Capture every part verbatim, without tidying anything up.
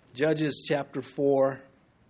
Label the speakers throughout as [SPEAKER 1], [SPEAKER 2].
[SPEAKER 1] Judges chapter four.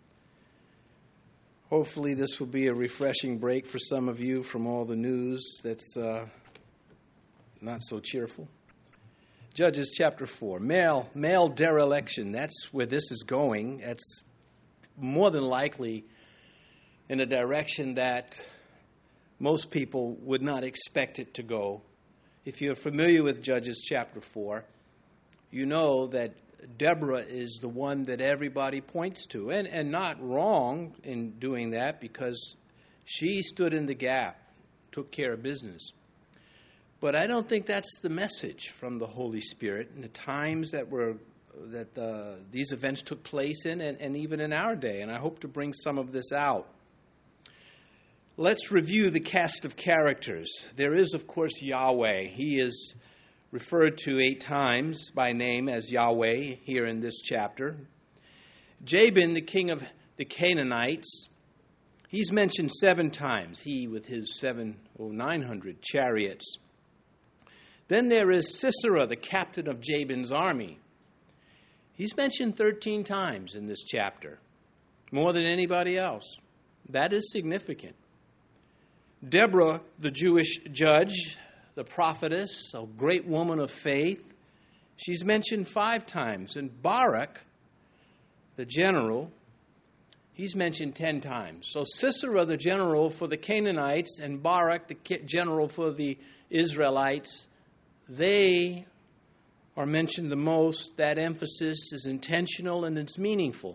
[SPEAKER 1] Hopefully this will be a refreshing break for some of you from all the news that's uh, not so cheerful. Judges chapter four. Male, male dereliction. That's where this is going. That's more than likely in a direction that most people would not expect it to go. If you're familiar with Judges chapter four, you know that Deborah is the one that everybody points to, and, and not wrong in doing that because she stood in the gap, took care of business. But I don't think that's the message from the Holy Spirit in the times that were that uh, these events took place in, and, and even in our day, and I hope to bring some of this out. Let's review the cast of characters. There is, of course, Yahweh. He is referred to eight times by name as Yahweh here in this chapter. Jabin, the king of the Canaanites, he's mentioned seven times, he with his seven or nine hundred chariots. Then there is Sisera, the captain of Jabin's army. He's mentioned thirteen times in this chapter, more than anybody else. That is significant. Deborah, the Jewish judge, the prophetess, a great woman of faith, she's mentioned five times. And Barak, the general, he's mentioned ten times. So Sisera, the general for the Canaanites, and Barak, the general for the Israelites, they are mentioned the most. That emphasis is intentional and it's meaningful.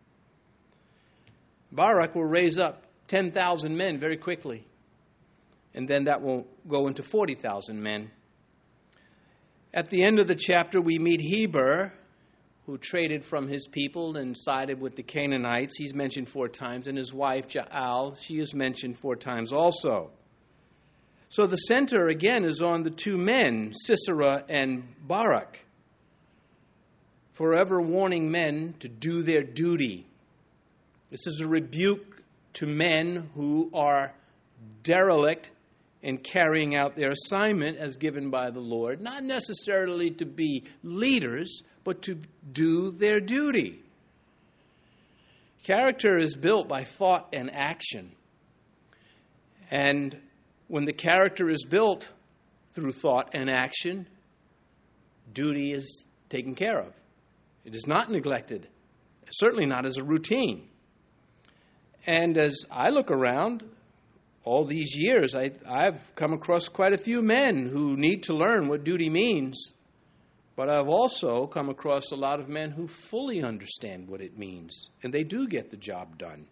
[SPEAKER 1] Barak will raise up ten thousand men very quickly. And then that will go into forty thousand men. At the end of the chapter, we meet Heber, who traded from his people and sided with the Canaanites. He's mentioned four times. And his wife, Jael, she is mentioned four times also. So the center, again, is on the two men, Sisera and Barak, forever warning men to do their duty. This is a rebuke to men who are derelict in carrying out their assignment as given by the Lord, not necessarily to be leaders, but to do their duty. Character is built by thought and action. And when the character is built through thought and action, duty is taken care of. It is not neglected, certainly not as a routine. And as I look around, all these years, I, I've come across quite a few men who need to learn what duty means. But I've also come across a lot of men who fully understand what it means. And they do get the job done.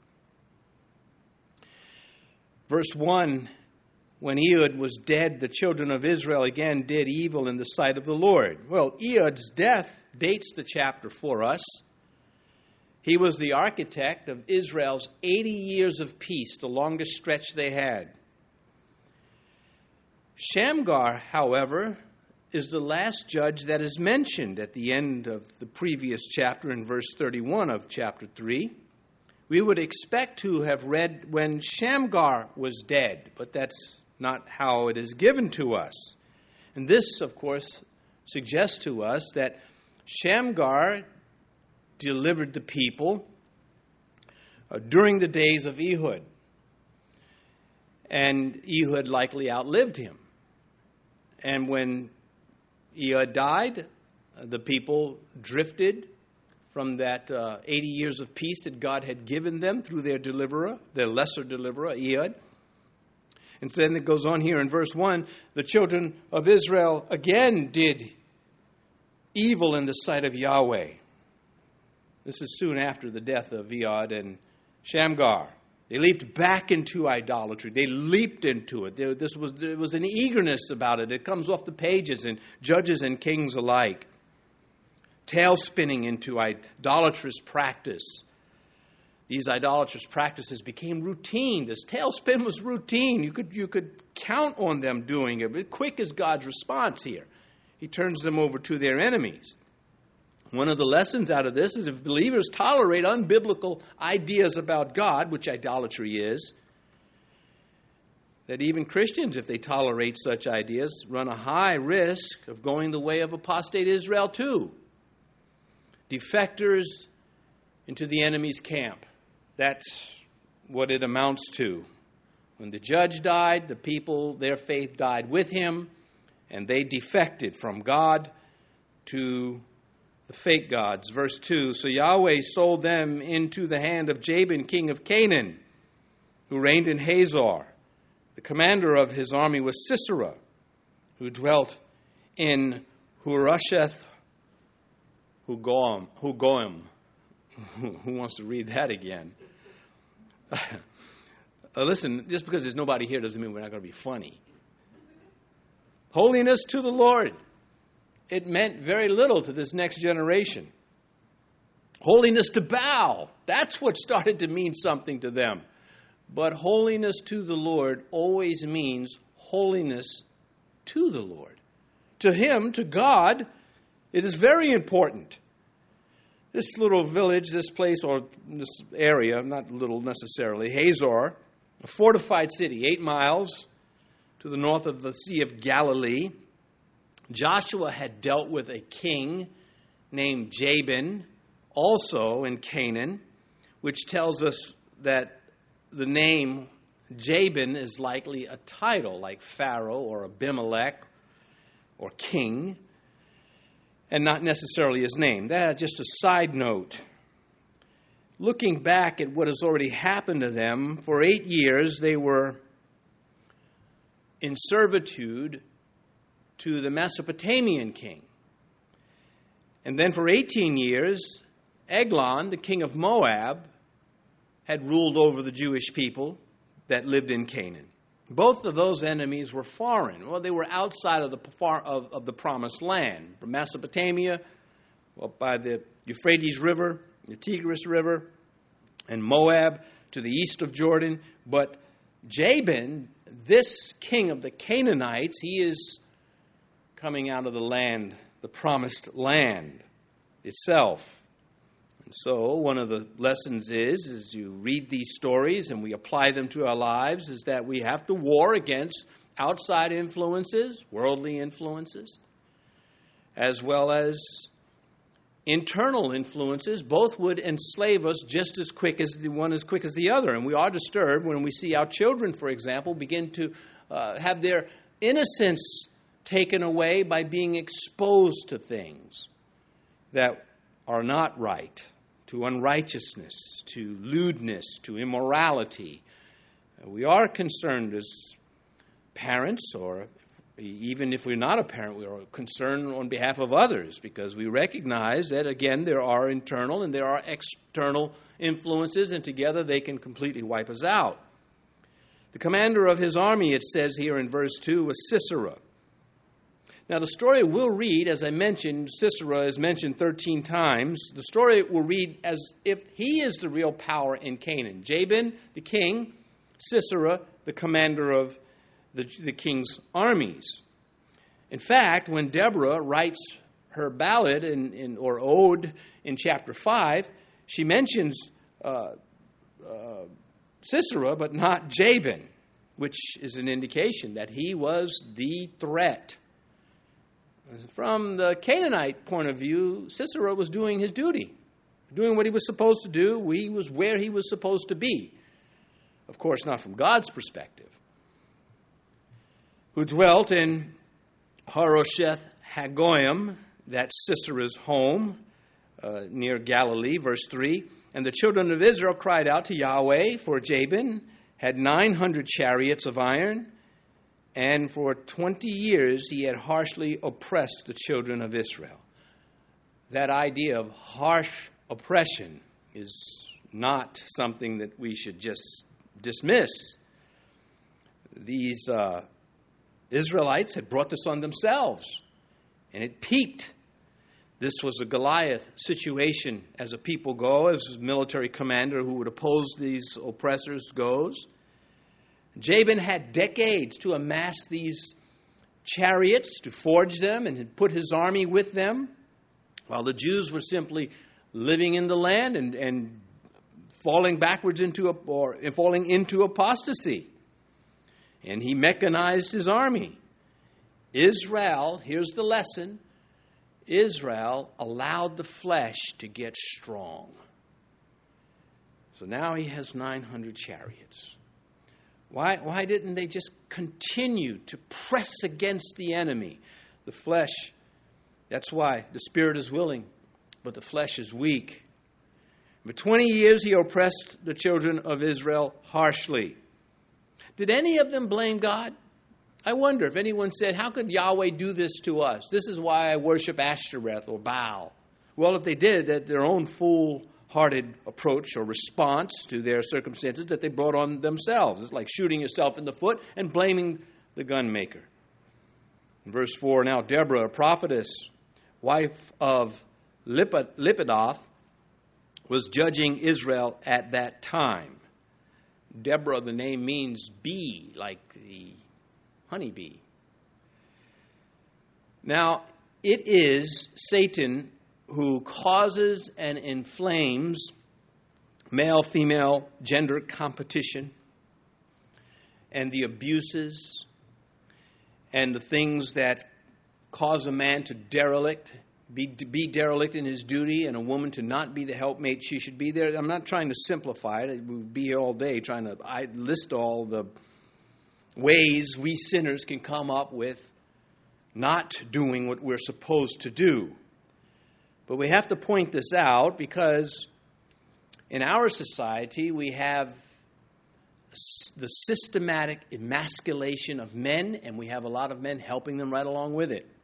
[SPEAKER 1] Verse one, when Ehud was dead, the children of Israel again did evil in the sight of the Lord. Well, Ehud's death dates the chapter for us. He was the architect of Israel's eighty years of peace, the longest stretch they had. Shamgar, however, is the last judge that is mentioned at the end of the previous chapter in verse thirty-one of chapter three. We would expect to have read when Shamgar was dead, but that's not how it is given to us. And this, of course, suggests to us that Shamgar delivered the people uh, during the days of Ehud. And Ehud likely outlived him. And when Ehud died, uh, the people drifted from that uh, eighty years of peace that God had given them through their deliverer, their lesser deliverer, Ehud. And then it goes on here in verse one, the children of Israel again did evil in the sight of Yahweh. This is soon after the death of Ehud and Shamgar. They leaped back into idolatry. They leaped into it. There, this was, there was an eagerness about it. It comes off the pages in Judges and Kings alike. Tail spinning into idolatrous practice. These idolatrous practices became routine. This tailspin was routine. You could, you could count on them doing it. But quick is God's response here. He turns them over to their enemies. One of the lessons out of this is if believers tolerate unbiblical ideas about God, which idolatry is, that even Christians, if they tolerate such ideas, run a high risk of going the way of apostate Israel too. Defectors into the enemy's camp. That's what it amounts to. When the judge died, the people, their faith died with him, and they defected from God to the fake gods. Verse two, so Yahweh sold them into the hand of Jabin, king of Canaan, who reigned in Hazor. The commander of his army was Sisera, who dwelt in Hurosheth Hugoim. Hugoim. Who wants to read that again? uh, listen, just because there's nobody here doesn't mean we're not going to be funny. Holiness to the Lord. It meant very little to this next generation. Holiness to Baal. That's what started to mean something to them. But holiness to the Lord always means holiness to the Lord. To Him, to God, it is very important. This little village, this place, or this area, not little necessarily, Hazor, a fortified city, eight miles to the north of the Sea of Galilee. Joshua had dealt with a king named Jabin, also in Canaan, which tells us that the name Jabin is likely a title like Pharaoh or Abimelech or king, and not necessarily his name. That's just a side note. Looking back at what has already happened to them, for eight years they were in servitude to the Mesopotamian king. And then for eighteen years, Eglon, the king of Moab, had ruled over the Jewish people that lived in Canaan. Both of those enemies were foreign. Well, they were outside of the far, of, of the promised land. From Mesopotamia, well, by the Euphrates River, the Tigris River, and Moab to the east of Jordan. But Jabin, this king of the Canaanites, he is coming out of the land, the promised land itself. And so one of the lessons is, as you read these stories and we apply them to our lives, is that we have to war against outside influences, worldly influences, as well as internal influences. Both would enslave us just as quick as the one as quick as the other. And we are disturbed when we see our children, for example, begin to uh, have their innocence taken away by being exposed to things that are not right, to unrighteousness, to lewdness, to immorality. We are concerned as parents, or even if we're not a parent, we are concerned on behalf of others, because we recognize that, again, there are internal and there are external influences, and together they can completely wipe us out. The commander of his army, it says here in verse two, was Sisera. Now, the story we'll read, as I mentioned, Sisera is mentioned thirteen times. The story will read as if he is the real power in Canaan. Jabin, the king, Sisera, the commander of the, the king's armies. In fact, when Deborah writes her ballad in, in, or ode in chapter five, she mentions uh, uh, Sisera, but not Jabin, which is an indication that he was the threat. From the Canaanite point of view, Sisera was doing his duty, doing what he was supposed to do. He was where he was supposed to be. Of course, not from God's perspective. Who dwelt in Harosheth Hagoyim, that's Sisera's home, uh, near Galilee, verse three. And the children of Israel cried out to Yahweh, for Jabin had nine hundred chariots of iron, and for twenty years he had harshly oppressed the children of Israel. That idea of harsh oppression is not something that we should just dismiss. These uh, Israelites had brought this on themselves, and it peaked. This was a Goliath situation as a people go, as a military commander who would oppose these oppressors goes. Jabin had decades to amass these chariots, to forge them, and had put his army with them, while the Jews were simply living in the land and, and falling backwards into a, or falling into apostasy. And he mechanized his army. Israel, here's the lesson, Israel allowed the flesh to get strong. So now he has nine hundred chariots. Why, why didn't they just continue to press against the enemy? The flesh, that's why the spirit is willing, but the flesh is weak. For twenty years he oppressed the children of Israel harshly. Did any of them blame God? I wonder if anyone said, how could Yahweh do this to us? This is why I worship Ashtoreth or Baal. Well, if they did, that their own foolhardy approach or response to their circumstances that they brought on themselves. It's like shooting yourself in the foot and blaming the gun maker. In verse four, now Deborah, a prophetess, wife of Lapidoth, was judging Israel at that time. Deborah, the name means bee, like the honeybee. Now, it is Satan who causes and inflames male-female gender competition and the abuses and the things that cause a man to derelict, be, to be derelict in his duty, and a woman to not be the helpmate she should be there. I'm not trying to simplify it. We would be here all day trying to I list all the ways we sinners can come up with not doing what we're supposed to do. But we have to point this out because in our society we have the systematic emasculation of men, and we have a lot of men helping them right along with it.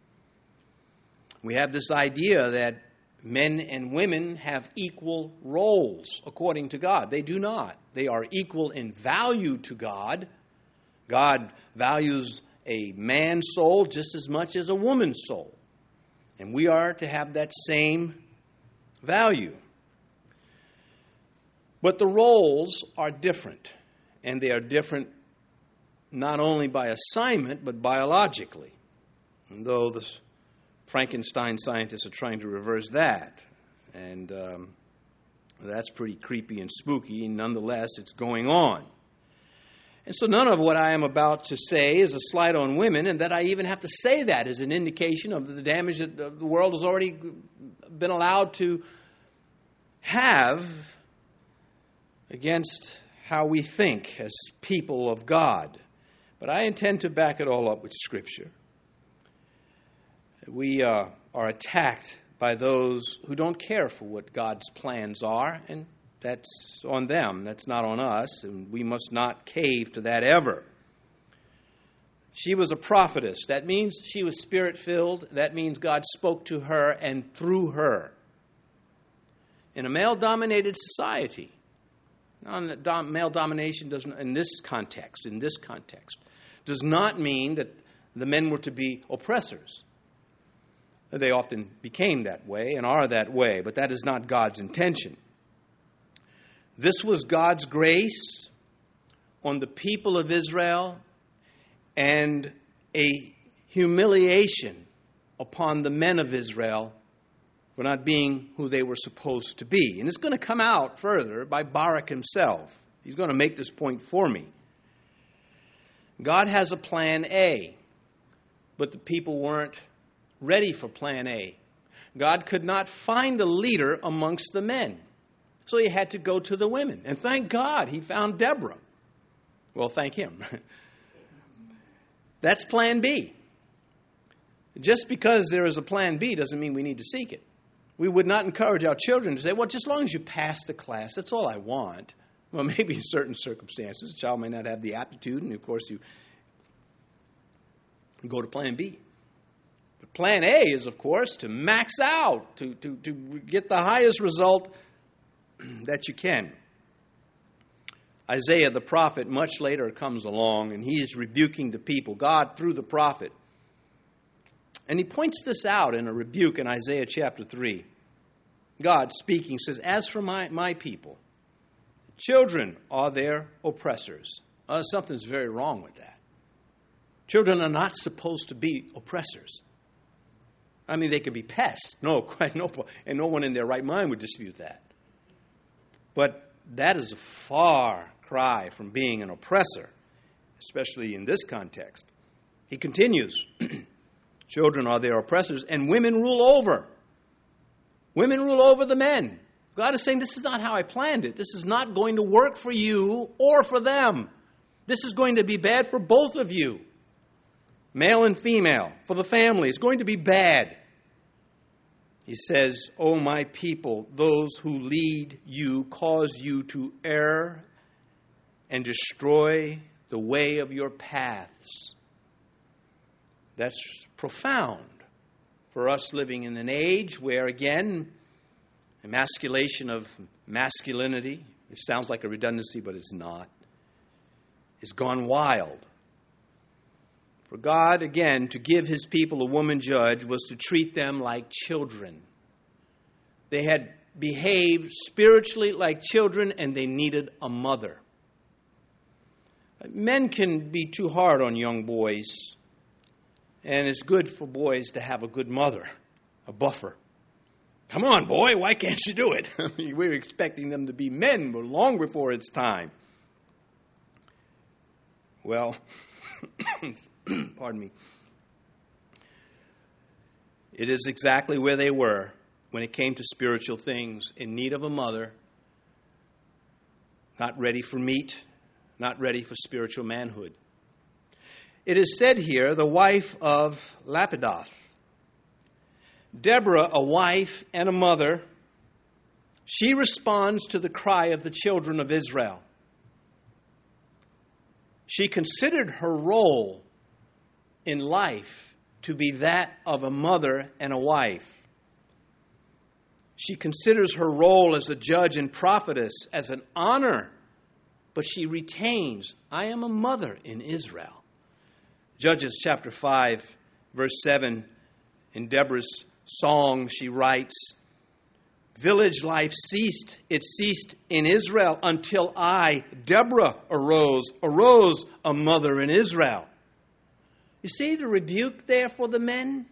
[SPEAKER 1] We have this idea that men and women have equal roles according to God. They do not. They are equal in value to God. God values a man's soul just as much as a woman's soul. And we are to have that same value. But the roles are different. And they are different not only by assignment, but biologically. And though the Frankenstein scientists are trying to reverse that. And um, that's pretty creepy and spooky. And nonetheless, it's going on. And so none of what I am about to say is a slight on women, and that I even have to say that is an indication of the damage that the world has already been allowed to have against how we think as people of God. But I intend to back it all up with Scripture. We uh, are attacked by those who don't care for what God's plans are, and that's on them. That's not on us, and we must not cave to that ever. She was a prophetess. That means she was Spirit-filled. That means God spoke to her and through her. In a male-dominated society, male domination doesn't, in this context, in this context, does not mean that the men were to be oppressors. They often became that way and are that way, but that is not God's intention. This was God's grace on the people of Israel and a humiliation upon the men of Israel for not being who they were supposed to be. And it's going to come out further by Barak himself. He's going to make this point for me. God has a plan A, but the people weren't ready for plan A. God could not find a leader amongst the men. So he had to go to the women. And thank God he found Deborah. Well, thank him. That's plan B. Just because there is a plan B doesn't mean we need to seek it. We would not encourage our children to say, well, just as long as you pass the class, that's all I want. Well, maybe in certain circumstances, the child may not have the aptitude, and of course you go to plan B. But plan A is, of course, to max out, to, to, to get the highest result that you can. Isaiah the prophet much later comes along, and he is rebuking the people, God through the prophet. And he points this out in a rebuke in Isaiah chapter three. God speaking says, as for my, my people, children are their oppressors. Uh, something's very wrong with that. Children are not supposed to be oppressors. I mean, they could be pests. No, quite no, and no one in their right mind would dispute that. But that is a far cry from being an oppressor, especially in this context. He continues, children are their oppressors, and women rule over. Women rule over the men. God is saying, this is not how I planned it. This is not going to work for you or for them. This is going to be bad for both of you. Male and female, for the family. It's going to be bad. He says, "O my people, those who lead you cause you to err and destroy the way of your paths." That's profound for us living in an age where, again, emasculation of masculinity, it sounds like a redundancy, but it's not, is gone wild. For God, again, to give his people a woman judge was to treat them like children. They had behaved spiritually like children, and they needed a mother. Men can be too hard on young boys, and it's good for boys to have a good mother, a buffer. Come on, boy, why can't you do it? I mean, we're expecting them to be men long before it's time. Well, pardon me. It is exactly where they were when it came to spiritual things, in need of a mother, not ready for meat, not ready for spiritual manhood. It is said here, the wife of Lapidoth. Deborah, a wife and a mother, she responds to the cry of the children of Israel. She considered her role in life to be that of a mother and a wife. She considers her role as a judge and prophetess as an honor, but she retains, I am a mother in Israel. Judges chapter five, verse seven, in Deborah's song, she writes, "Village life ceased. It ceased in Israel until I, Deborah, arose, arose a mother in Israel." You see the rebuke there for the men?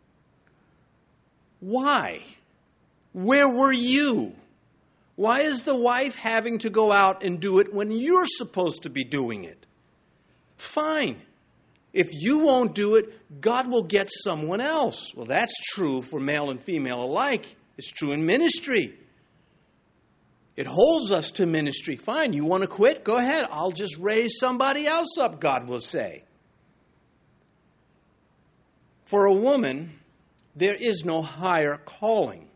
[SPEAKER 1] Why? Where were you? Why is the wife having to go out and do it when you're supposed to be doing it? Fine. If you won't do it, God will get someone else. Well, that's true for male and female alike. It's true in ministry. It holds us to ministry. Fine, you want to quit? Go ahead. I'll just raise somebody else up, God will say. For a woman, there is no higher calling.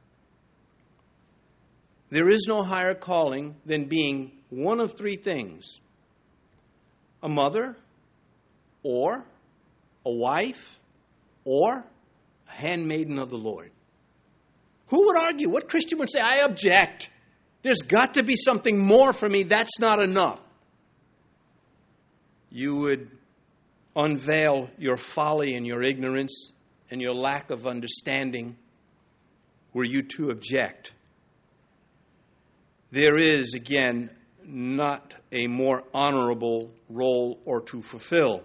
[SPEAKER 1] There is no higher calling than being one of three things: a mother, or a wife, or a handmaiden of the Lord. Who would argue? What Christian would say, I object? There's got to be something more for me. That's not enough. You would unveil your folly and your ignorance and your lack of understanding were you to object. There is, again, not a more honorable role or to fulfill.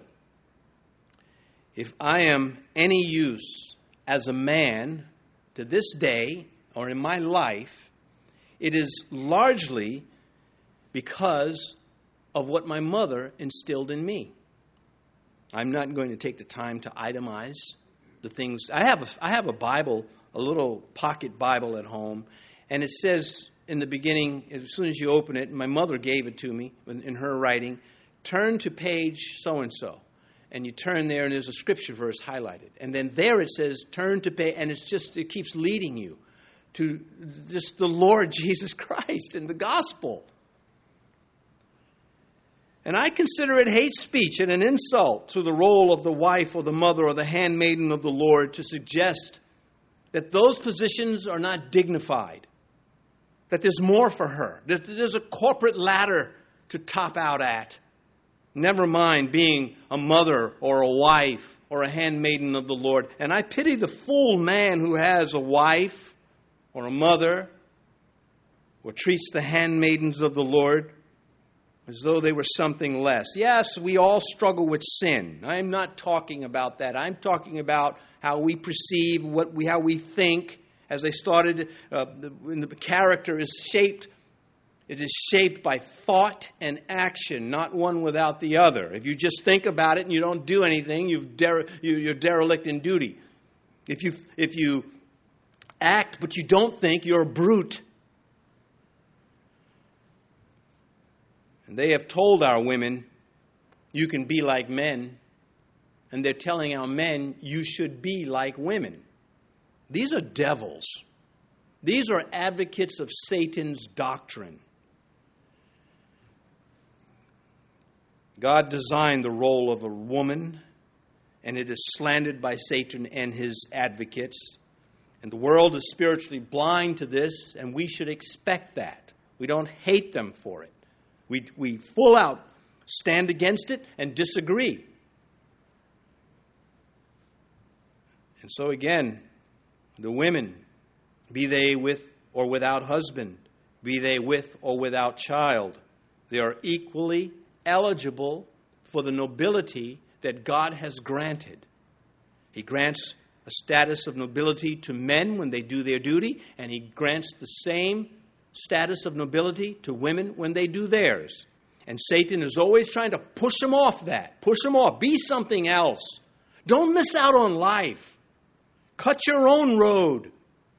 [SPEAKER 1] If I am any use as a man to this day or in my life, it is largely because of what my mother instilled in me. I'm not going to take the time to itemize the things. I have a, I have a Bible, a little pocket Bible at home, and it says in the beginning, as soon as you open it, my mother gave it to me in, in her writing, turn to page so-and-so. And you turn there, and there's a scripture verse highlighted. And then there it says, turn to pay, and it's just, it keeps leading you to just the Lord Jesus Christ and the gospel. And I consider it hate speech and an insult to the role of the wife or the mother or the handmaiden of the Lord to suggest that those positions are not dignified, that there's more for her, that there's a corporate ladder to top out at. Never mind being a mother or a wife or a handmaiden of the Lord. And I pity the fool man who has a wife or a mother or treats the handmaidens of the Lord as though they were something less. Yes, we all struggle with sin. I'm not talking about that. I'm talking about how we perceive, what we, how we think. As I started, uh, the, when the character is shaped It is shaped by thought and action, not one without the other. If you just think about it and you don't do anything, you've dere- you're derelict in duty. If you if you act but you don't think, you're a brute. And they have told our women, you can be like men. And they're telling our men, you should be like women. These are devils. These are advocates of Satan's doctrine. God designed the role of a woman, and it is slandered by Satan and his advocates. And the world is spiritually blind to this, and we should expect that. We don't hate them for it. We, we full out stand against it and disagree. And so again, the women, be they with or without husband, be they with or without child, they are equally eligible for the nobility that God has granted. He grants a status of nobility to men when they do their duty, and he grants the same status of nobility to women when they do theirs. And Satan is always trying to push them off that. Push them off. Be something else. Don't miss out on life. Cut your own road.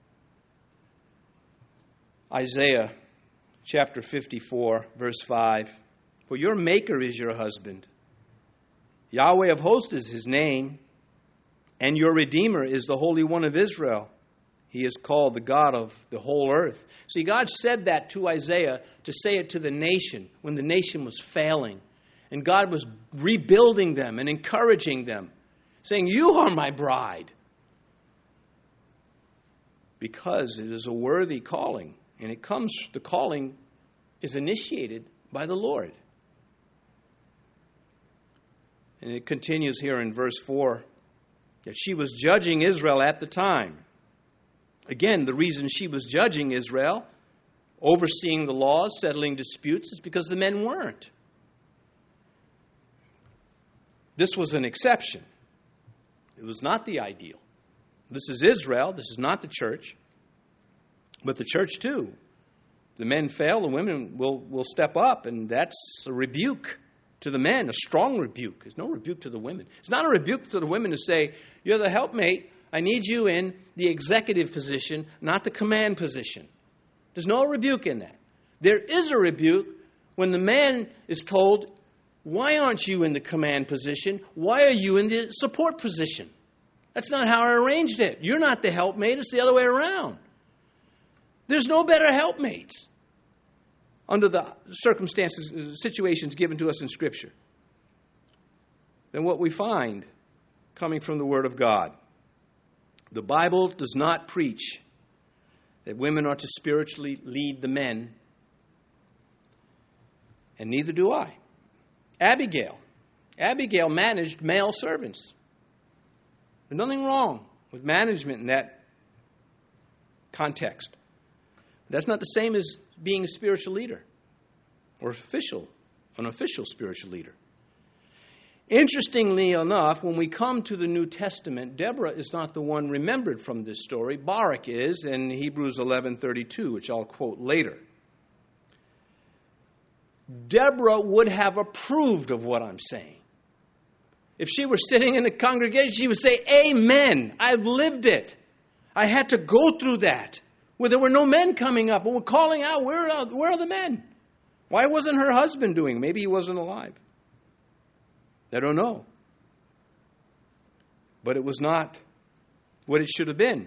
[SPEAKER 1] Isaiah chapter fifty-four, verse five. For your Maker is your husband. Yahweh of hosts is his name. And your Redeemer is the Holy One of Israel. He is called the God of the whole earth. See, God said that to Isaiah to say it to the nation when the nation was failing. And God was rebuilding them and encouraging them, saying, you are my bride. Because it is a worthy calling. And it comes, the calling is initiated by the Lord. And it continues here in verse four, that she was judging Israel at the time. Again, the reason she was judging Israel, overseeing the laws, settling disputes, is because the men weren't. This was an exception. It was not the ideal. This is Israel. This is not the church. But the church too. The men fail, the women will, will step up, and that's a rebuke to the men, a strong rebuke. There's no rebuke to the women. It's not a rebuke to the women to say, you're the helpmate, I need you in the executive position, not the command position. There's no rebuke in that. There is a rebuke when the man is told, why aren't you in the command position? Why are you in the support position? That's not how I arranged it. You're not the helpmate, it's the other way around. There's no better helpmates under the circumstances, situations given to us in Scripture than what we find coming from the Word of God. The Bible does not preach that women are to spiritually lead the men, and neither do I. Abigail. Abigail managed male servants. There's nothing wrong with management in that context. That's not the same as being a spiritual leader or official, an official spiritual leader. Interestingly enough, when we come to the New Testament, Deborah is not the one remembered from this story. Barak is in Hebrews eleven thirty-two, which I'll quote later. Deborah would have approved of what I'm saying. If she were sitting in the congregation, she would say, amen, I've lived it. I had to go through that, where there were no men coming up and were calling out, where are, where are the men? Why wasn't her husband doing? Maybe he wasn't alive. I don't know. But it was not what it should have been.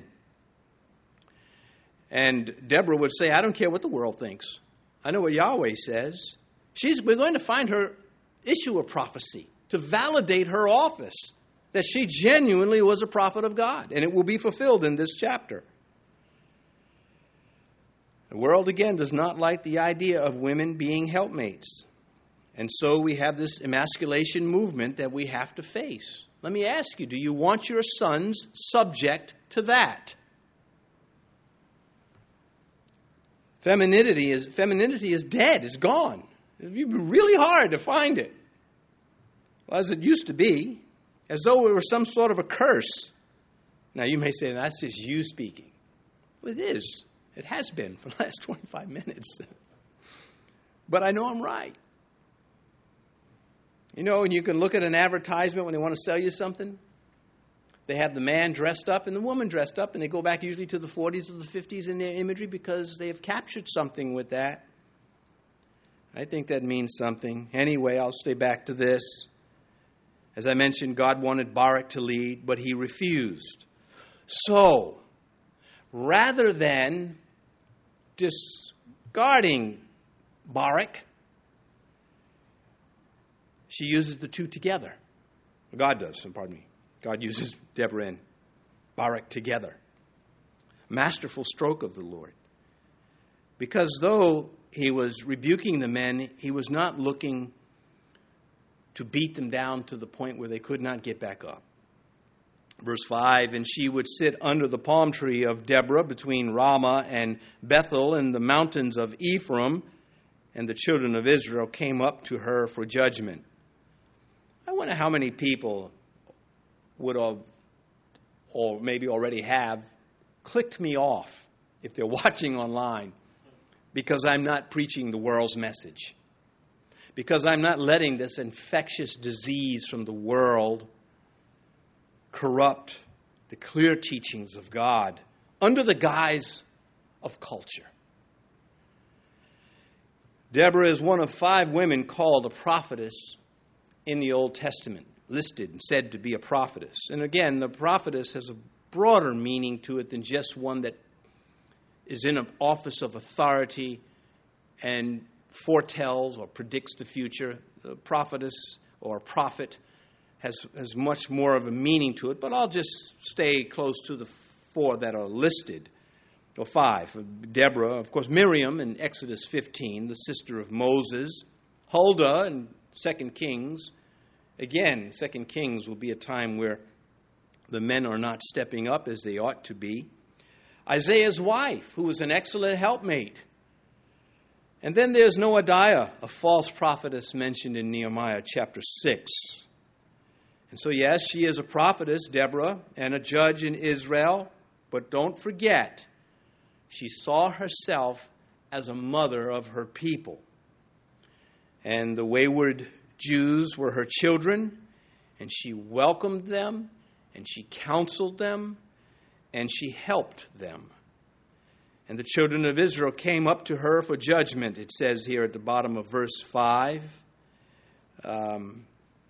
[SPEAKER 1] And Deborah would say, I don't care what the world thinks. I know what Yahweh says. She's, we're going to find her issue a prophecy to validate her office, that she genuinely was a prophet of God. And it will be fulfilled in this chapter. The world, again, does not like the idea of women being helpmates. And so we have this emasculation movement that we have to face. Let me ask you, do you want your sons subject to that? Femininity is, femininity is dead, it's gone. It'd be really hard to find it. Well, as it used to be, as though it were some sort of a curse. Now you may say, that's just you speaking. Well, it is. It has been for the last twenty-five minutes. But I know I'm right. You know, and you can look at an advertisement when they want to sell you something. They have the man dressed up and the woman dressed up, and they go back usually to the forties or the fifties in their imagery because they have captured something with that. I think that means something. Anyway, I'll stay back to this. As I mentioned, God wanted Barak to lead, but he refused. So, rather than discarding Barak, she uses the two together. God does, pardon me. God uses Deborah and Barak together. Masterful stroke of the Lord. Because though he was rebuking the men, he was not looking to beat them down to the point where they could not get back up. Verse five, and she would sit under the palm tree of Deborah between Ramah and Bethel in the mountains of Ephraim, and the children of Israel came up to her for judgment. I wonder how many people would have, or maybe already have, clicked me off if they're watching online because I'm not preaching the world's message. Because I'm not letting this infectious disease from the world corrupt the clear teachings of God under the guise of culture. Deborah is one of five women called a prophetess in the Old Testament, listed and said to be a prophetess. And again, the prophetess has a broader meaning to it than just one that is in an office of authority and foretells or predicts the future. The prophetess or prophet has, has much more of a meaning to it, but I'll just stay close to the four that are listed, or five. Deborah, of course, Miriam in Exodus fifteen, the sister of Moses, Huldah in Second Kings. Again, Second Kings will be a time where the men are not stepping up as they ought to be. Isaiah's wife, who was an excellent helpmate. And then there's Noadiah, a false prophetess mentioned in Nehemiah chapter six. And so, yes, she is a prophetess, Deborah, and a judge in Israel. But don't forget, she saw herself as a mother of her people. And the wayward Jews were her children, and she welcomed them, and she counseled them, and she helped them. And the children of Israel came up to her for judgment, it says here at the bottom of verse five. Um,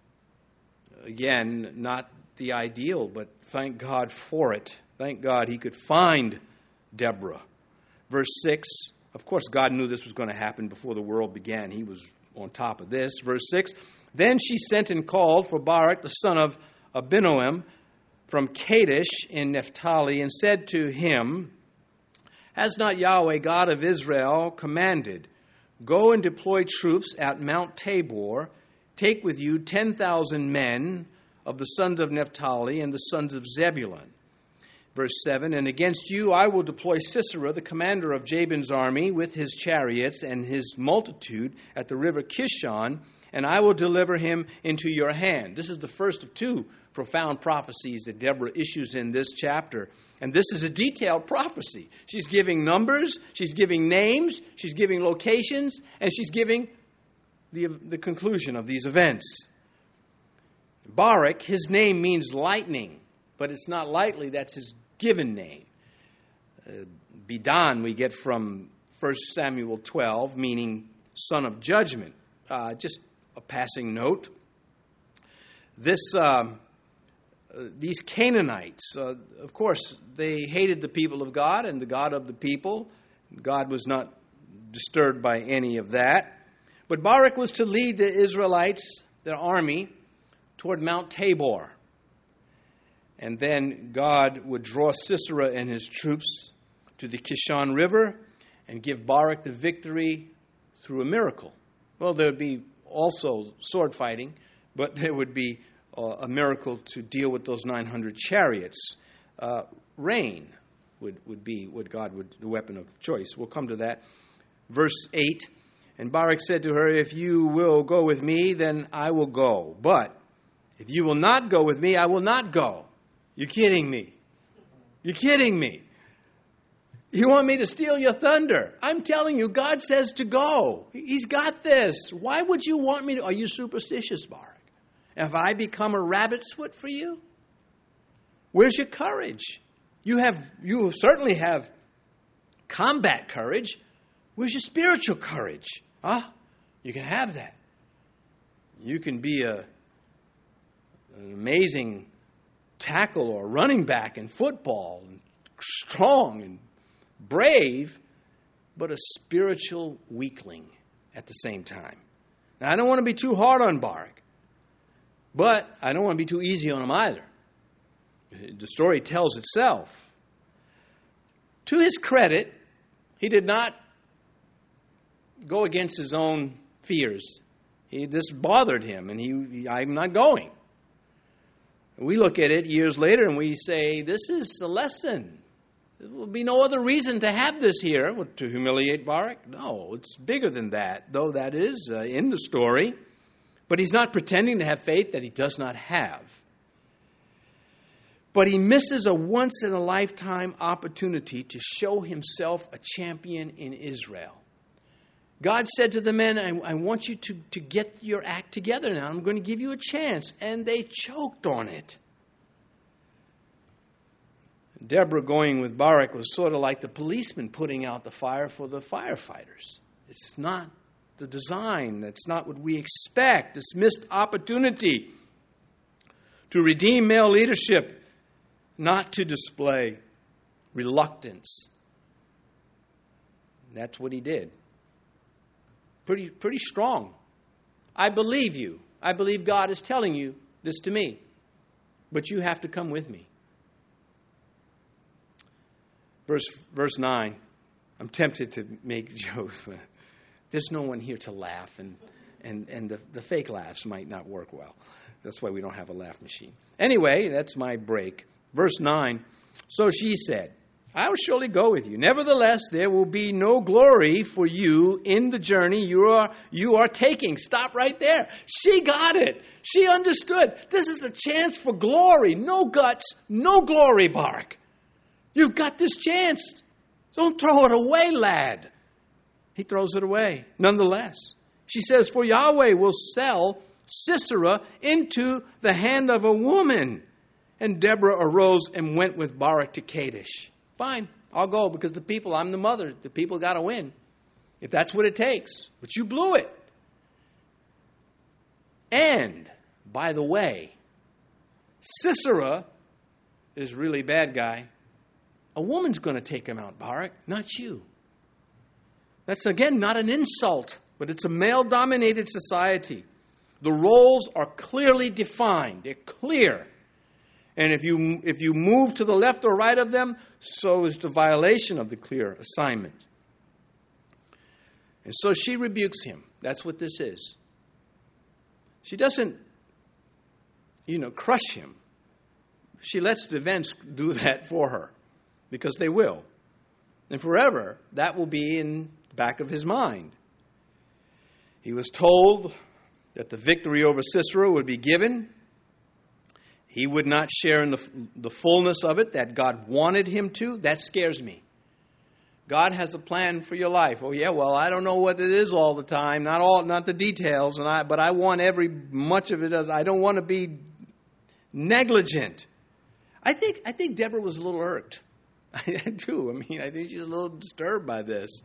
[SPEAKER 1] again, not the ideal, but thank God for it. Thank God he could find Deborah. Verse six, of course, God knew this was going to happen before the world began. He was on top of this. Verse six, then she sent and called for Barak, the son of Abinoam, from Kadesh in Naphtali, and said to him, has not Yahweh, God of Israel, commanded, go and deploy troops at Mount Tabor, take with you ten thousand men of the sons of Naphtali and the sons of Zebulun. Verse seven, and against you I will deploy Sisera, the commander of Jabin's army, with his chariots and his multitude at the river Kishon, and I will deliver him into your hand. This is the first of two profound prophecies that Deborah issues in this chapter. And this is a detailed prophecy. She's giving numbers, she's giving names, she's giving locations, and she's giving the, the conclusion of these events. Barak, his name means lightning, but it's not lightly, that's his given name. Uh, Bidan we get from First Samuel twelve, meaning son of judgment. Uh, just a passing note. This, uh, uh, these Canaanites, uh, of course, they hated the people of God and the God of the people. God was not disturbed by any of that. But Barak was to lead the Israelites, their army, toward Mount Tabor. And then God would draw Sisera and his troops to the Kishon River and give Barak the victory through a miracle. Well, there would be also sword fighting, but there would be uh, a miracle to deal with those nine hundred chariots. Uh, rain would, would be what God would, the weapon of choice. We'll come to that. Verse eight, and Barak said to her, if you will go with me, then I will go. But if you will not go with me, I will not go. You're kidding me. You're kidding me. You want me to steal your thunder? I'm telling you, God says to go. He's got this. Why would you want me to? Are you superstitious, Barak? Have I become a rabbit's foot for you? Where's your courage? You have, you certainly have combat courage. Where's your spiritual courage? Huh? You can have that. You can be a, an amazing tackle or running back in football, and strong and brave, but a spiritual weakling at the same time. Now, I don't want to be too hard on Barak, but I don't want to be too easy on him either. The story tells itself. To his credit, he did not go against his own fears. He, this bothered him, and he, he, I'm not going. We look at it years later and we say, this is a lesson. There will be no other reason to have this here. To humiliate Barak? No, it's bigger than that, though that is uh, in the story. But he's not pretending to have faith that he does not have. But he misses a once-in-a-lifetime opportunity to show himself a champion in Israel. God said to the men, I, I want you to, to get your act together now. I'm going to give you a chance. And they choked on it. Deborah going with Barak was sort of like the policeman putting out the fire for the firefighters. It's not the design. That's not what we expect. This missed opportunity to redeem male leadership, not to display reluctance. That's what he did. Pretty, pretty strong. I believe you. I believe God is telling you this to me. But you have to come with me. Verse, verse nine. I'm tempted to make jokes, but there's no one here to laugh, and, and, and the, the fake laughs might not work well. That's why we don't have a laugh machine. Anyway, that's my break. Verse nine. So she said, I will surely go with you. Nevertheless, there will be no glory for you in the journey you are, you are taking. Stop right there. She got it. She understood. This is a chance for glory. No guts, no glory, Barak. You've got this chance. Don't throw it away, lad. He throws it away. Nonetheless, she says, for Yahweh will sell Sisera into the hand of a woman. And Deborah arose and went with Barak to Kadesh. Fine, I'll go because the people, I'm the mother. The people got to win. If that's what it takes. But you blew it. And, by the way, Sisera is a really bad guy. A woman's going to take him out, Barak, not you. That's, again, not an insult, but it's a male-dominated society. The roles are clearly defined. They're clear. And if you if you move to the left or right of them, so is the violation of the clear assignment. And so she rebukes him. That's what this is. She doesn't, you know, crush him. She lets the events do that for her, because they will. And forever, that will be in the back of his mind. He was told that the victory over Sisera would be given. He would not share in the, the fullness of it that God wanted him to. That scares me. God has a plan for your life. Oh yeah, well, I don't know what it is all the time, not all, not the details, and I, but I want every much of it. As I don't want to be negligent. I think I think Deborah was a little irked. I, I do. I mean, I think she's a little disturbed by this.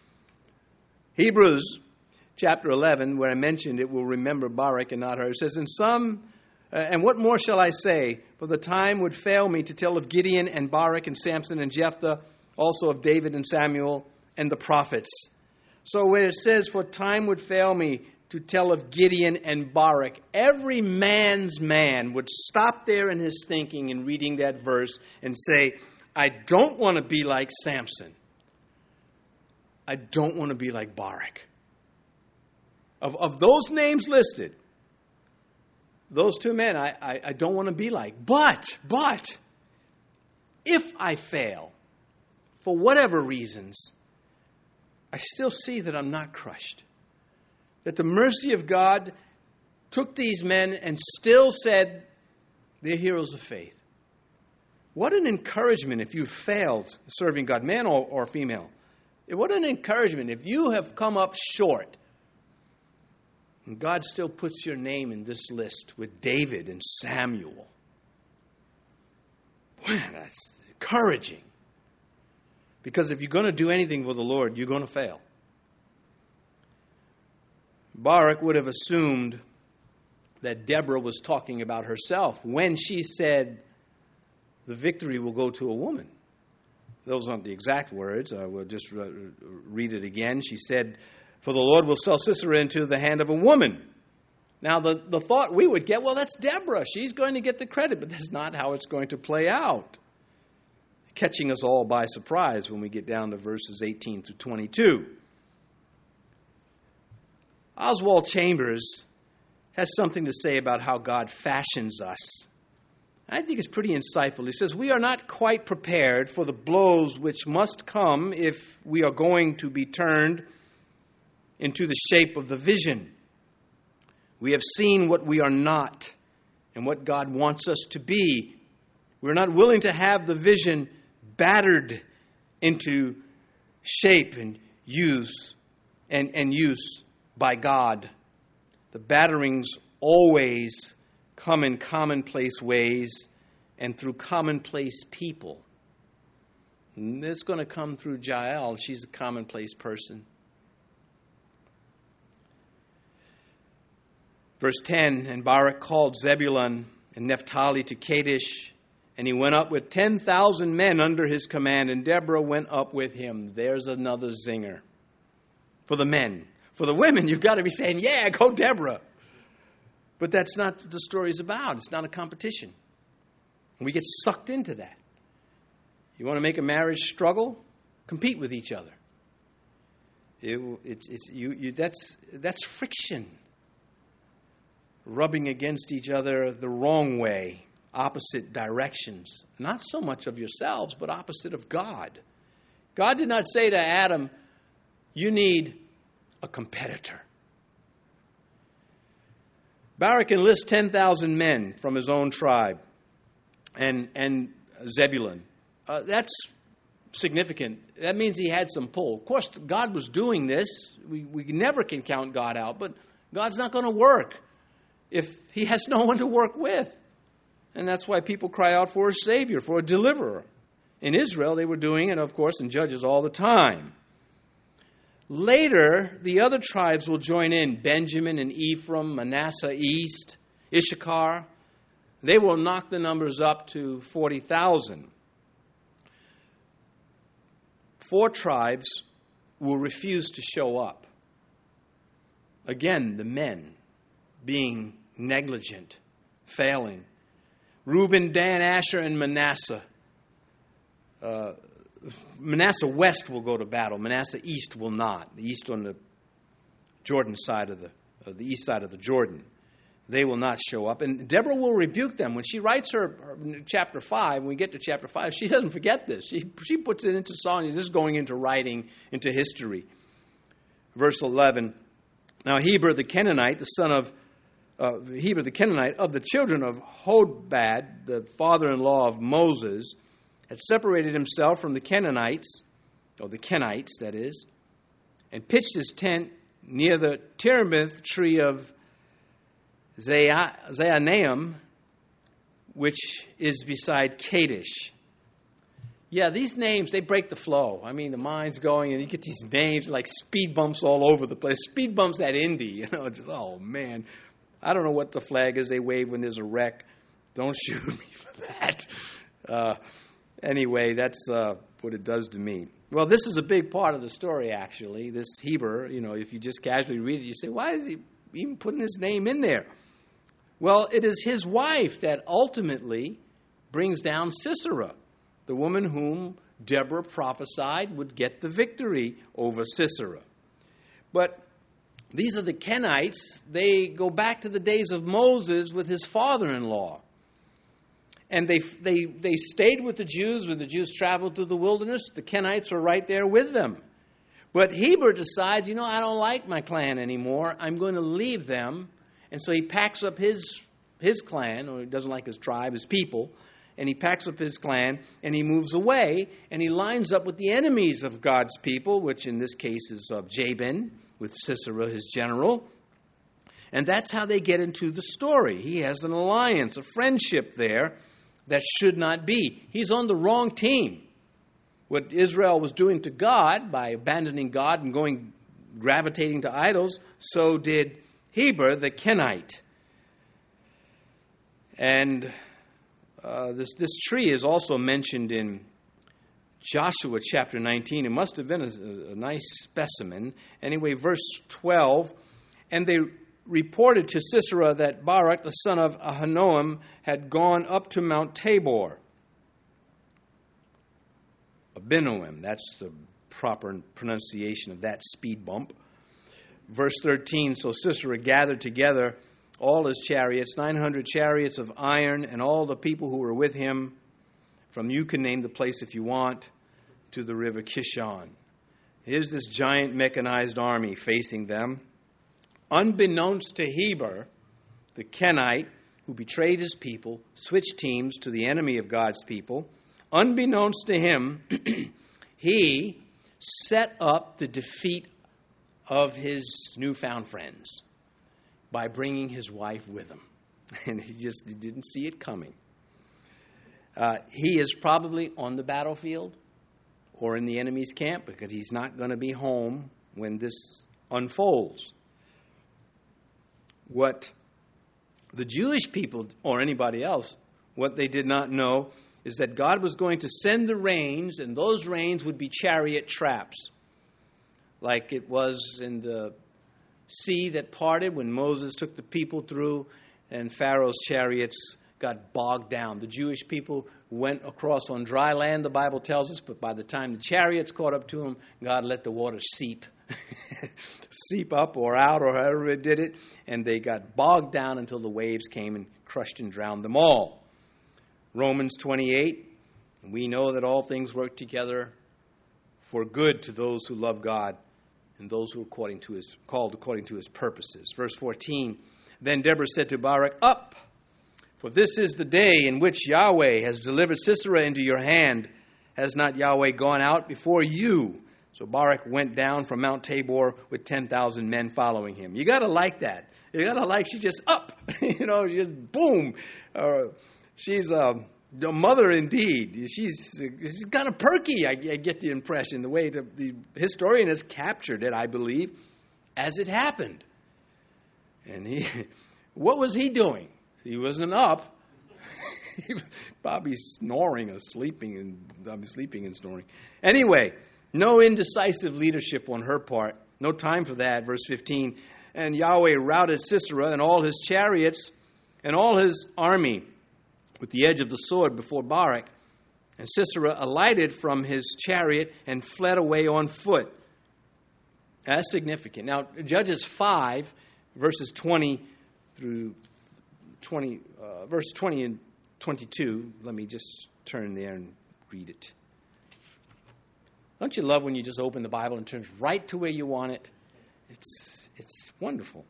[SPEAKER 1] Hebrews chapter eleven, where I mentioned it, will remember Barak and not her. It says, "In some." Uh, and what more shall I say? For the time would fail me to tell of Gideon and Barak and Samson and Jephthah, also of David and Samuel and the prophets. So where it says, for time would fail me to tell of Gideon and Barak, every man's man would stop there in his thinking and reading that verse and say, I don't want to be like Samson. I don't want to be like Barak. Of, of those names listed, those two men, I, I, I don't want to be like. But, but, if I fail, for whatever reasons, I still see that I'm not crushed. That the mercy of God took these men and still said, they're heroes of faith. What an encouragement if you failed serving God, man or, or female. What an encouragement if you have come up short. And God still puts your name in this list with David and Samuel. Boy, that's encouraging. Because if you're going to do anything for the Lord, you're going to fail. Barak would have assumed that Deborah was talking about herself when she said, the victory will go to a woman. Those aren't the exact words. I will just re- read it again. She said, for the Lord will sell Sisera into the hand of a woman. Now, the, the thought we would get, well, that's Deborah. She's going to get the credit, but that's not how it's going to play out. Catching us all by surprise when we get down to verses eighteen through twenty-two. Oswald Chambers has something to say about how God fashions us. I think it's pretty insightful. He says, we are not quite prepared for the blows which must come if we are going to be turned into the shape of the vision. We have seen what we are not and what God wants us to be. We're not willing to have the vision battered into shape and use and, and use by God. The batterings always come in commonplace ways and through commonplace people. And it's going to come through Jael. She's a commonplace person. Verse ten, and Barak called Zebulun and Naphtali to Kadesh, and he went up with ten thousand men under his command, and Deborah went up with him. There's another zinger. For the men. For the women, you've got to be saying, yeah, go Deborah. But that's not what the story's about. It's not a competition. We get sucked into that. You want to make a marriage struggle? Compete with each other. It, it's, it's, you, you, that's, that's friction. Rubbing against each other the wrong way, opposite directions. Not so much of yourselves, but opposite of God. God did not say to Adam, you need a competitor. Barak enlists ten thousand men from his own tribe and, and Zebulun. Uh, that's significant. That means he had some pull. Of course, God was doing this. We, we never can count God out, but God's not going to work if he has no one to work with. And that's why people cry out for a Savior, for a deliverer. In Israel, they were doing it, of course, in Judges all the time. Later, the other tribes will join in. Benjamin and Ephraim, Manasseh east, Issachar. They will knock the numbers up to forty thousand. Four tribes will refuse to show up. Again, the men being negligent, failing. Reuben, Dan, Asher, and Manasseh. Uh, Manasseh west will go to battle. Manasseh east will not. The east on the Jordan side of the, uh, the east side of the Jordan. They will not show up. And Deborah will rebuke them. When she writes her, her chapter five, when we get to chapter five, she doesn't forget this. She, she puts it into song. This is going into writing, into history. Verse eleven. Now Heber the Canaanite, the son of uh, Heber the Canaanite, of the children of Hobab, the father-in-law of Moses, had separated himself from the Canaanites, or the Kenites, that is, and pitched his tent near the terebinth tree of Zaanaim, which is beside Kadesh. Yeah, these names, they break the flow. I mean, the mind's going, and you get these names like speed bumps all over the place. Speed bumps at Indy, you know, just, oh, man. I don't know what the flag is they wave when there's a wreck. Don't shoot me for that. Uh, anyway, that's uh, what it does to me. Well, this is a big part of the story, actually. This Heber, you know, if you just casually read it, you say, why is he even putting his name in there? Well, it is his wife that ultimately brings down Sisera, the woman whom Deborah prophesied would get the victory over Sisera. But these are the Kenites. They go back to the days of Moses with his father-in-law. And they they they stayed with the Jews when the Jews traveled through the wilderness. The Kenites were right there with them. But Heber decides, you know, I don't like my clan anymore. I'm going to leave them. And so he packs up his his clan, or he doesn't like his tribe, his people, and he packs up his clan, and he moves away, and he lines up with the enemies of God's people, which in this case is of Jabin, with Sisera, his general. And that's how they get into the story. He has an alliance, a friendship there that should not be. He's on the wrong team. What Israel was doing to God by abandoning God and going gravitating to idols, so did Heber the Kenite. And uh, this, this tree is also mentioned in Joshua chapter nineteen. It must have been a, a nice specimen. Anyway, verse twelve, and they reported to Sisera that Barak, the son of Ahinoam, had gone up to Mount Tabor. Abinoam, that's the proper pronunciation of that speed bump. Verse thirteen, so Sisera gathered together all his chariots, nine hundred chariots of iron, and all the people who were with him, from, you can name the place if you want, to the river Kishon. Here's this giant mechanized army facing them. Unbeknownst to Heber, the Kenite, who betrayed his people, switched teams to the enemy of God's people, unbeknownst to him, he set up the defeat of his newfound friends by bringing his wife with him. And he just he didn't see it coming. Uh, he is probably on the battlefield or in the enemy's camp because he's not going to be home when this unfolds. What the Jewish people or anybody else, what they did not know is that God was going to send the rains, and those rains would be chariot traps, like it was in the sea that parted when Moses took the people through and Pharaoh's chariots got bogged down. The Jewish people went across on dry land, the Bible tells us, but by the time the chariots caught up to them, God let the water seep. seep up or out or however it did it, and they got bogged down until the waves came and crushed and drowned them all. Romans twenty-eight, we know that all things work together for good to those who love God and those who are according to his, called according to his purposes. Verse fourteen, then Deborah said to Barak, up, for this is the day in which Yahweh has delivered Sisera into your hand. Has not Yahweh gone out before you? So Barak went down from Mount Tabor with ten thousand men following him. You got to like that. You got to like, she just up, you know, just boom. Uh, she's a, a mother indeed. She's, she's kind of perky, I, I get the impression, the way the, the historian has captured it, I believe, as it happened. And he, what was he doing? He wasn't up. He was probably snoring or sleeping and I mean, sleeping and snoring. Anyway, no indecisive leadership on her part. No time for that. Verse fifteen. And Yahweh routed Sisera and all his chariots and all his army with the edge of the sword before Barak. And Sisera alighted from his chariot and fled away on foot. That's significant. Now, Judges five, verses twenty through twenty, uh, verse twenty and twenty-two. Let me just turn there and read it. Don't you love when you just open the Bible and it turns right to where you want it? It's it's wonderful.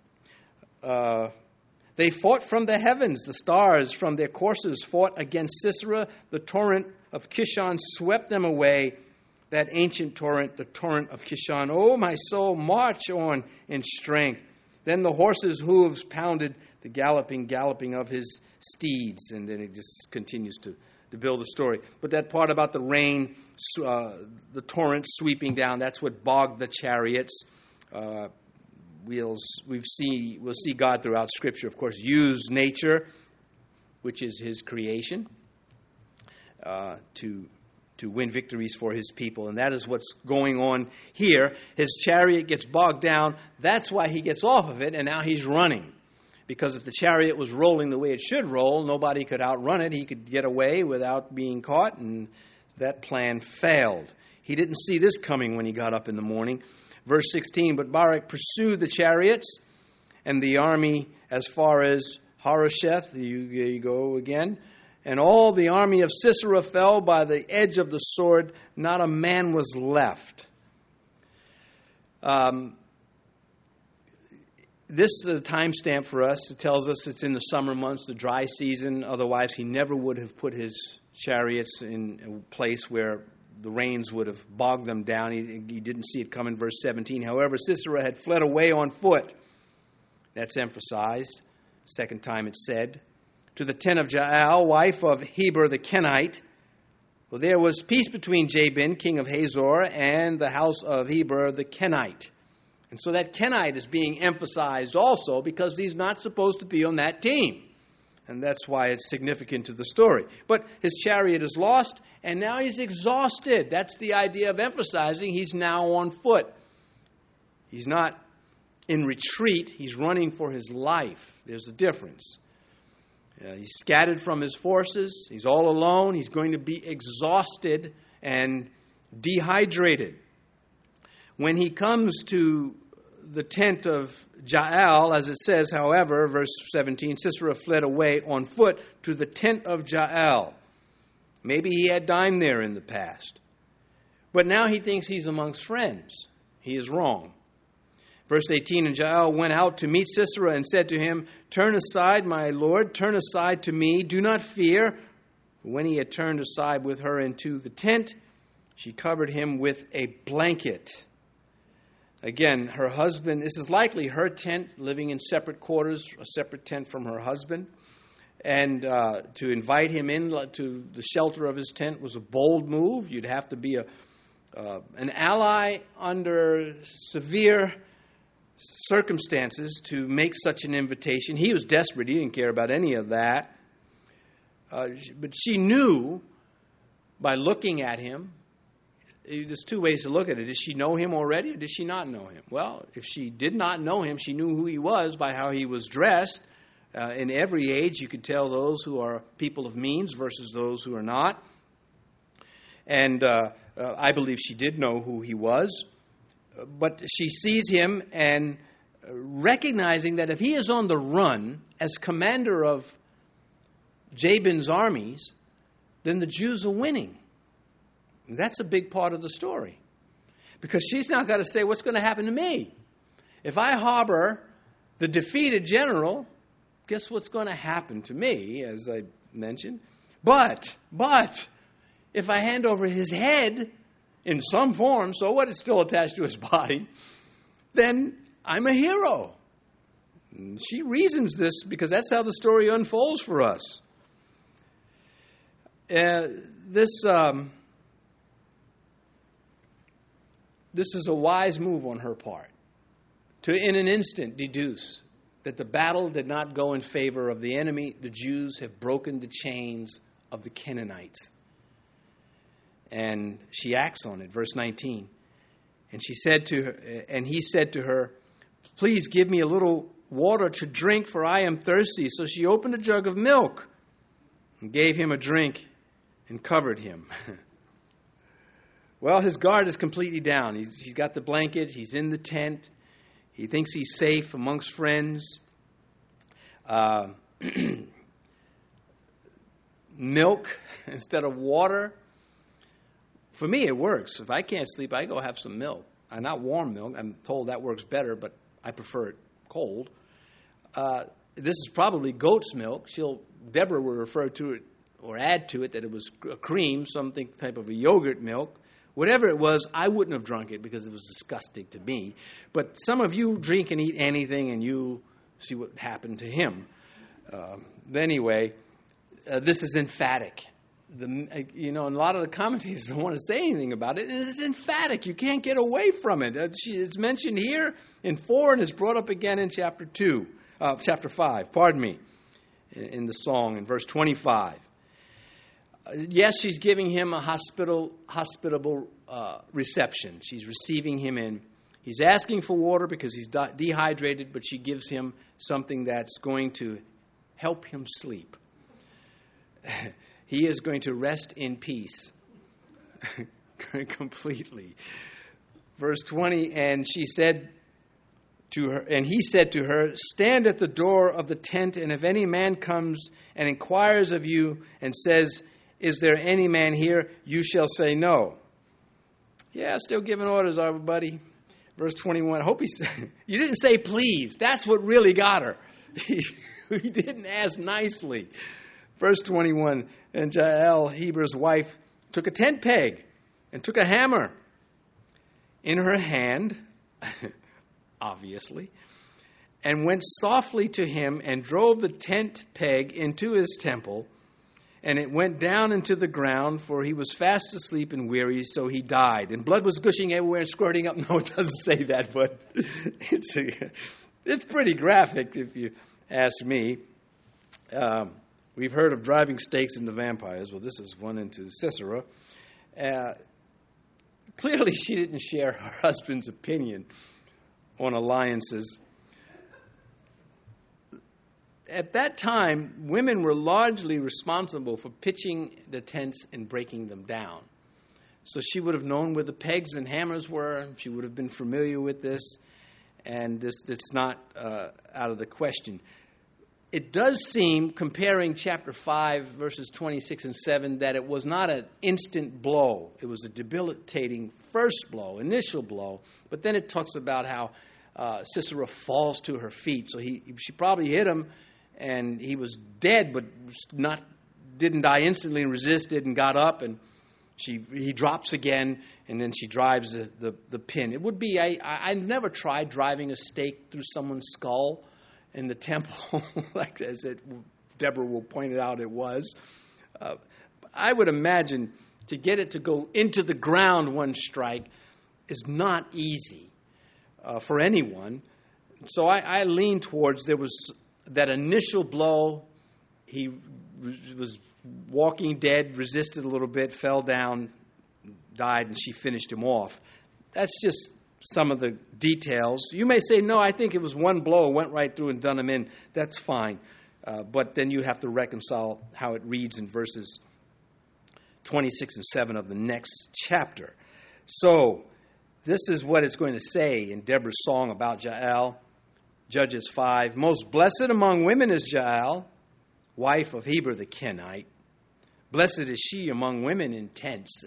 [SPEAKER 1] Uh, they fought from the heavens. The stars from their courses fought against Sisera. The torrent of Kishon swept them away. That ancient torrent, the torrent of Kishon. Oh, my soul, march on in strength. Then the horses' hooves pounded the galloping, galloping of his steeds. And then it just continues to, to build a story. But that part about the rain, uh, the torrent sweeping down, that's what bogged the chariots. Uh, we'll, we've see, we'll see God throughout Scripture, of course, use nature, which is his creation, uh, to to win victories for his people. And that is what's going on here. His chariot gets bogged down. That's why he gets off of it, and now he's running. Because if the chariot was rolling the way it should roll, nobody could outrun it. He could get away without being caught, and that plan failed. He didn't see this coming when he got up in the morning. Verse sixteen, but Barak pursued the chariots and the army as far as Harosheth. You, there you go again. And all the army of Sisera fell by the edge of the sword. Not a man was left. Um, this is a timestamp for us. It tells us it's in the summer months, the dry season. Otherwise, he never would have put his chariots in a place where the rains would have bogged them down. He, he didn't see it coming. Verse seventeen. However, Sisera had fled away on foot. That's emphasized. Second time it's said. To the tent of Jael, wife of Heber the Kenite. Well, there was peace between Jabin, king of Hazor, and the house of Heber the Kenite. And so that Kenite is being emphasized also because he's not supposed to be on that team. And that's why it's significant to the story. But his chariot is lost, and now he's exhausted. That's the idea of emphasizing he's now on foot. He's not in retreat. He's running for his life. There's a difference. Uh, he's scattered from his forces. He's all alone. He's going to be exhausted and dehydrated. When he comes to the tent of Jael, as it says, however, verse seventeen, Sisera fled away on foot to the tent of Jael. Maybe he had dined there in the past. But now he thinks he's amongst friends. He is wrong. Verse eighteen, and Jael went out to meet Sisera and said to him, turn aside, my lord, turn aside to me, do not fear. When he had turned aside with her into the tent, she covered him with a blanket. Again, her husband, this is likely her tent, living in separate quarters, a separate tent from her husband. And uh, to invite him in to the shelter of his tent was a bold move. You'd have to be a uh, an ally under severe circumstances to make such an invitation. He was desperate. He didn't care about any of that. Uh, but she knew by looking at him. There's two ways to look at it. Did she know him already or did she not know him? Well, if she did not know him, she knew who he was by how he was dressed. Uh, in every age, you could tell those who are people of means versus those who are not. And uh, uh, I believe she did know who he was. But she sees him and recognizing that if he is on the run as commander of Jabin's armies, then the Jews are winning. And that's a big part of the story. Because she's not got to say, what's going to happen to me? If I harbor the defeated general, guess what's going to happen to me, as I mentioned? But, but, if I hand over his head in some form, so what, it's still attached to his body, then I'm a hero. And she reasons this because that's how the story unfolds for us. Uh, this... Um, This is a wise move on her part to, in an instant, deduce that the battle did not go in favor of the enemy. The Jews have broken the chains of the Canaanites. And she acts on it. Verse nineteen. And she said to her, and he said to her, please give me a little water to drink, for I am thirsty. So she opened a jug of milk and gave him a drink and covered him. Well, his guard is completely down. He's, he's got the blanket. He's in the tent. He thinks he's safe amongst friends. Uh, milk instead of water. For me, it works. If I can't sleep, I go have some milk. Uh, not warm milk. I'm told that works better, but I prefer it cold. Uh, this is probably goat's milk. She'll Deborah will refer to it or add to it that it was a cream, something type of a yogurt milk. Whatever it was, I wouldn't have drunk it because it was disgusting to me. But some of you drink and eat anything, and you see what happened to him. Uh, anyway, uh, this is emphatic. The, you know, and a lot of the commentators don't want to say anything about it. It is emphatic. You can't get away from it. Uh, she, it's mentioned here in four, and it's brought up again in chapter two, uh, chapter five. Pardon me, in, in the song in verse twenty-five. Yes, she's giving him a hospital, hospitable uh, reception. She's receiving him in. He's asking for water because he's de- dehydrated, but she gives him something that's going to help him sleep. He is going to rest in peace completely. Verse twenty, and she said to her, and he said to her, stand at the door of the tent, and if any man comes and inquires of you and says, is there any man here? You shall say no. Yeah, still giving orders, are we, buddy? Verse twenty-one. I hope he said, you didn't say please. That's what really got her. He, he didn't ask nicely. Verse twenty-one. And Jael, Heber's wife, took a tent peg and took a hammer in her hand, obviously, and went softly to him and drove the tent peg into his temple. and it went down into the ground, for he was fast asleep and weary, so he died. And blood was gushing everywhere and squirting up. No, it doesn't say that, but it's a, it's pretty graphic if you ask me. Um, we've heard of driving stakes into vampires. Well, this is one into Sisera. Uh, clearly, she didn't share her husband's opinion on alliances. At that time, women were largely responsible for pitching the tents and breaking them down. So she would have known where the pegs and hammers were. She would have been familiar with this, and this it's not uh, out of the question. It does seem, comparing chapter five, verses twenty-six and seven, that it was not an instant blow. It was a debilitating first blow, initial blow. But then it talks about how uh, Sisera falls to her feet. So he she probably hit him, and he was dead, but not didn't die instantly and resisted and got up, and she he drops again, and then she drives the, the, the pin. It would be, I, I never tried driving a stake through someone's skull in the temple, like as it, Deborah will point it out it was. Uh, I would imagine to get it to go into the ground one strike is not easy uh, for anyone. So I, I lean towards there was that initial blow. He was walking dead, resisted a little bit, fell down, died, and she finished him off. That's just some of the details. You may say, no, I think it was one blow, went right through and done him in. That's fine. Uh, but then you have to reconcile how it reads in verses twenty-six and seven of the next chapter. So this is what it's going to say in Deborah's song about Jael. Judges five, most blessed among women is Jael, wife of Heber the Kenite. Blessed is she among women in tents.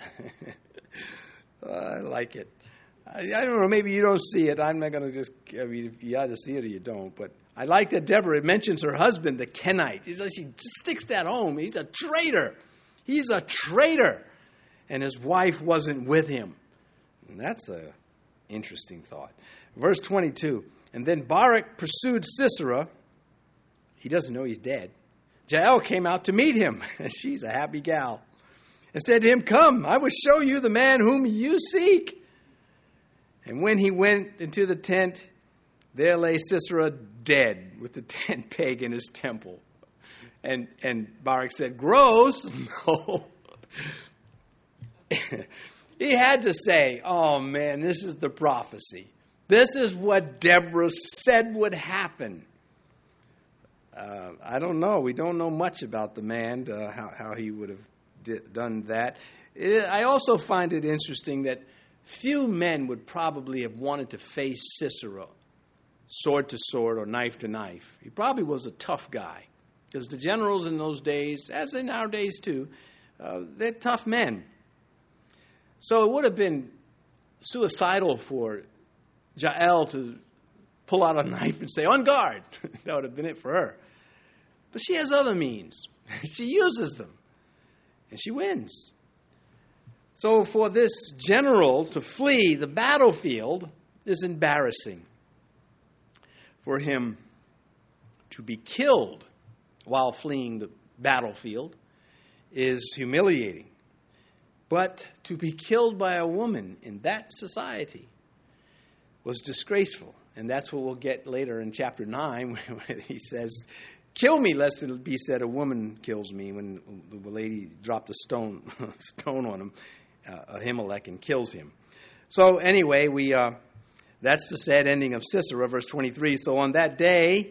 [SPEAKER 1] I like it. I, I don't know, maybe you don't see it. I'm not going to just, I mean, if you either see it or you don't. But I like that Deborah, it mentions her husband, the Kenite. She just sticks that home. He's a traitor. He's a traitor. And his wife wasn't with him. And that's an interesting thought. Verse twenty-two, and then Barak pursued Sisera. He doesn't know he's dead. Jael came out to meet him. She's a happy gal. And said to him, come, I will show you the man whom you seek. And when he went into the tent, there lay Sisera dead with the tent peg in his temple. And and Barak said, gross. No. He had to say, oh man, this is the prophecy. This is what Deborah said would happen. Uh, I don't know. We don't know much about the man, uh, how, how he would have did, done that. It, I also find it interesting that few men would probably have wanted to face Sisera sword to sword or knife to knife. He probably was a tough guy because the generals in those days, as in our days too, uh, they're tough men. So it would have been suicidal for Jael to pull out a knife and say, on guard. That would have been it for her. But she has other means. She uses them. And she wins. So for this general to flee the battlefield is embarrassing. For him to be killed while fleeing the battlefield is humiliating. But to be killed by a woman in that society was disgraceful. And that's what we'll get later in chapter nine, where he says, kill me, lest it be said a woman kills me, when the lady dropped a stone stone on him, uh, Ahimelech, and kills him. So anyway, we uh, that's the sad ending of Sisera, verse twenty-three. So on that day,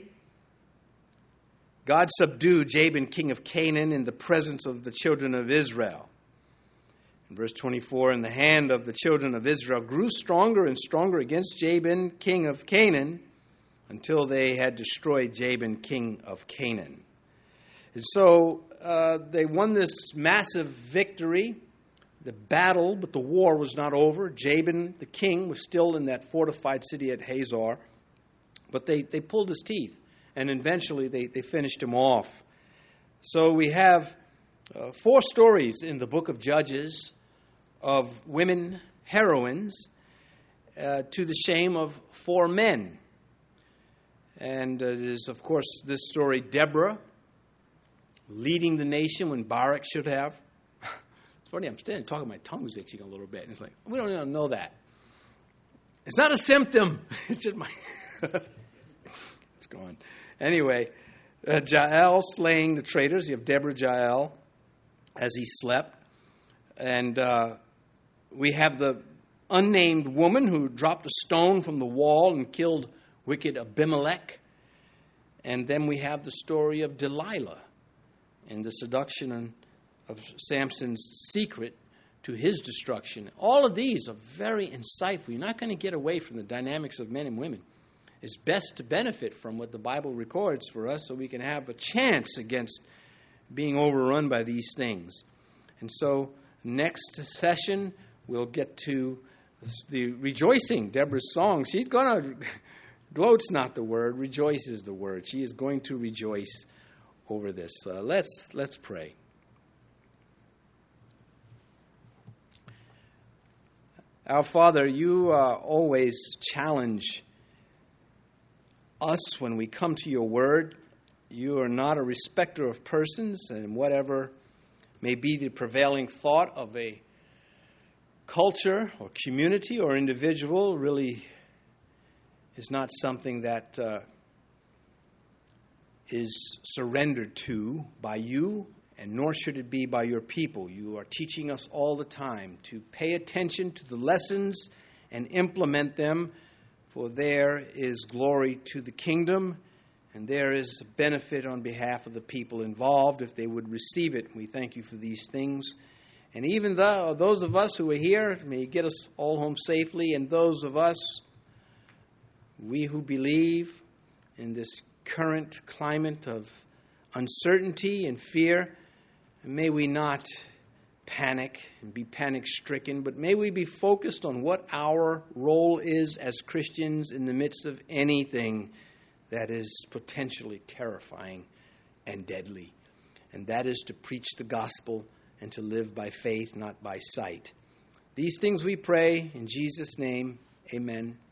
[SPEAKER 1] God subdued Jabin, king of Canaan, in the presence of the children of Israel. In verse twenty-four, and the hand of the children of Israel grew stronger and stronger against Jabin, king of Canaan, until they had destroyed Jabin, king of Canaan. And so uh, they won this massive victory, the battle, but the war was not over. Jabin, the king, was still in that fortified city at Hazor, but they, they pulled his teeth, and eventually they, they finished him off. So we have uh, four stories in the book of Judges of women heroines uh, to the shame of four men. And uh, it is, of course, this story, Deborah, leading the nation when Barak should have. It's funny, I'm standing talking, my tongue was itching a little bit. And it's like, we don't even know that. It's not a symptom. It's just my... It's gone. Anyway, uh, Jael slaying the traitors. You have Deborah Jael as he slept. And uh, we have the unnamed woman who dropped a stone from the wall and killed wicked Abimelech. And then we have the story of Delilah and the seduction of Samson's secret to his destruction. All of these are very insightful. You're not going to get away from the dynamics of men and women. It's best to benefit from what the Bible records for us so we can have a chance against being overrun by these things. And so next session, we'll get to the rejoicing, Deborah's song. She's going to, gloat's not the word, rejoice is the word. She is going to rejoice over this. Uh, let's let's pray. Our Father, you uh, always challenge us when we come to your word. You are not a respecter of persons, and whatever may be the prevailing thought of a culture or community or individual really is not something that uh, is surrendered to by you, and nor should it be by your people. You are teaching us all the time to pay attention to the lessons and implement them, for there is glory to the kingdom, and there is benefit on behalf of the people involved if they would receive it. We thank you for these things. And even though those of us who are here, may you get us all home safely, and those of us, we who believe in this current climate of uncertainty and fear, may we not panic and be panic-stricken, but may we be focused on what our role is as Christians in the midst of anything that is potentially terrifying and deadly. And that is to preach the gospel and to live by faith, not by sight. These things we pray in Jesus' name. Amen.